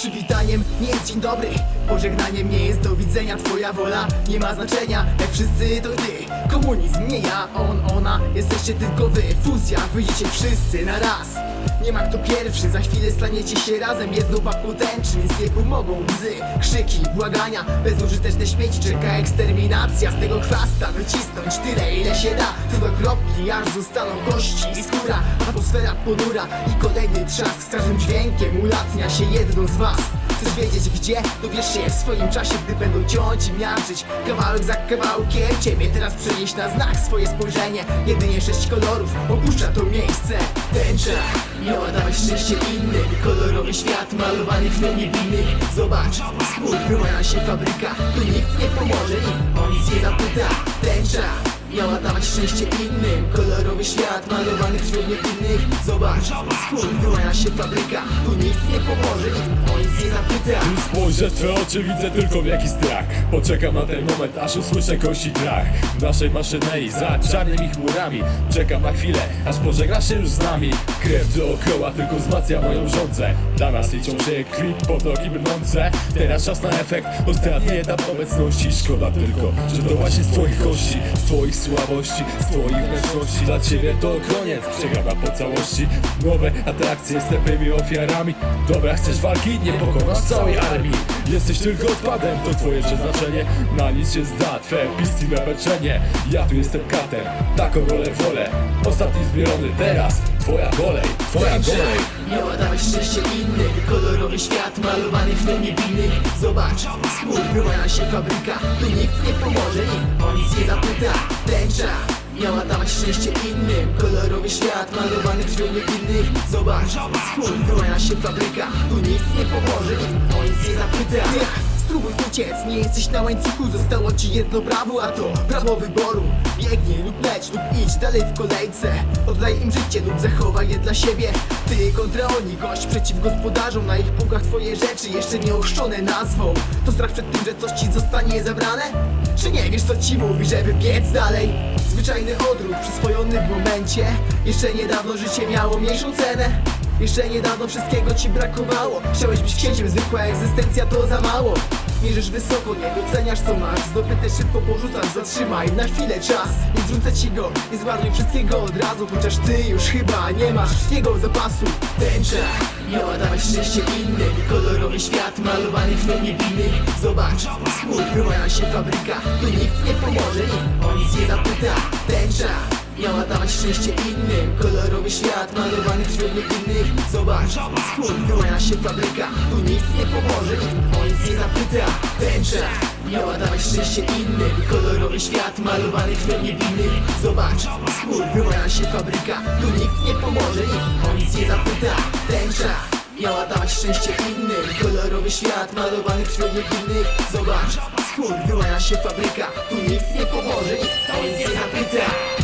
Przywitaniem nie jest dzień dobry, pożegnaniem nie jest do widzenia. Twoja wola nie ma znaczenia, jak wszyscy to ty. Komunizm nie ja, on, ona, jesteście tylko wy. Fuzja, wyjdziecie wszyscy na raz. Nie ma kto pierwszy, za chwilę staniecie się razem jedną paką tęczy, nic nie pomogą łzy, krzyki, błagania. Bezużyteczne śmieci czeka eksterminacja. Z tego chwasta wycisnąć tyle ile się da. To do kropki, aż zostaną kości i skóra. Atmosfera ponura i kolejny trzask. Z każdym dźwiękiem ulatnia się jedną z was. Chcesz wiedzieć gdzie? Dowiesz się w swoim czasie, gdy będą ciąć i miażdżyć kawałek za kawałkiem. Ciebie teraz przenieść na znak swoje spojrzenie. Jedynie 6 kolorów opuszcza to miejsce. Tęcza miała dawać szczęście innym. Kolorowy świat malowany krwią niewinnych. Zobacz, spójrz, wyłania się fabryka. Tu nikt nie pomoże, nikt o nic nie zapyta. Tęcza miała dawać szczęście innym. Kolorowy świat malowany krwią niewinnych. Zobacz, spójrz, wyłania się fabryka. Tu nikt nie pomoże, nikt o nic nie zapyta. Spojrzę w twoje oczy, widzę tylko wielki strach. Poczekam na ten moment, aż usłyszę kości trach. W naszej maszynei, za czarnymi chmurami. Czekam na chwilę, aż pożegnasz się już z nami. Krew dookoła tylko wzmacnia moją żądzę. Dla nas liczą się krwi, potoki brnące. Teraz czas na efekt, ostatni etap obecności. Szkoda tylko, że to właśnie z twoich kości, z twoich słabości, z twoich wnętrzności. Dla ciebie to koniec, przegrana po całości. Nowe atrakcje z tepłymi ofiarami. Dobra, chcesz walki? Nie pokonasz całej armii. Jesteś tylko odpadem, to twoje przeznaczenie. Na nic się zda, twe pisty wybeczenie. Ja tu jestem katem, taką rolę wolę. Ostatni zbierony, teraz twoja kolej, twoja kolej. Miała dawać szczęście innym. Kolorowy świat malowany krwią niewinnych. Zobacz, spójrz, wyłania się fabryka. Tu nikt nie pomoże, nikt o nic nie zapyta. Tęcza miała dawać szczęście innym. Kolorowy świat malowany krwią niewinnych. Zobacz, spójrz, wyłania się fabryka. Tu nikt nie pomoże, nikt o nic nie zapyta. Spróbuj uciec, nie jesteś na łańcuchu. Zostało ci jedno prawo, a to prawo wyboru. Biegnij lub leć lub idź dalej w kolejce. Oddaj im życie lub zachowaj je dla siebie. Ty kontra oni, gość przeciw gospodarzom. Na ich półkach twoje rzeczy jeszcze nie ochrzczone nazwą. To strach przed tym, że coś ci zostanie zabrane? Czy nie wiesz co ci mówi, żeby biec dalej? Zwyczajny odruch przyswojony w momencie. Jeszcze niedawno życie miało mniejszą cenę. Jeszcze niedawno wszystkiego ci brakowało. Chciałeś być księciem, zwykła egzystencja to za mało. Mierzysz wysoko, nie doceniasz co masz. Zdobyte szybko porzucasz, zatrzymaj na chwilę czas. Nie zrzucę ci go, nie zmarnuj wszystkiego od razu. Chociaż ty już chyba nie masz jego zapasu. Tęcza miała dawać szczęście innym. Kolorowy świat malowany krwią niewinnych. Zobacz, spójrz, wyłania się fabryka. Tu nikt nie pomoże, nikt o nic nie zapyta. Tęcza miała dawać szczęście innym. Kolorowy świat malowany krwią niewinnych. Zobacz, spójrz, wyłania się fabryka. Tu nikt nie pomoże, nikt o nic nie zapyta. Tęcza miała dawać szczęście innym. Kolorowy świat malowany krwią niewinnych. Zobacz, spójrz, wyłania się fabryka. Tu nikt nie pomoże, nikt o nic nie zapyta. Tęcza miała dawać szczęście innym. Kolorowy świat malowany krwią niewinnych. Zobacz, spójrz, wyłania się fabryka. Tu nikt nie pomoże, nikt o nic nie zapyta.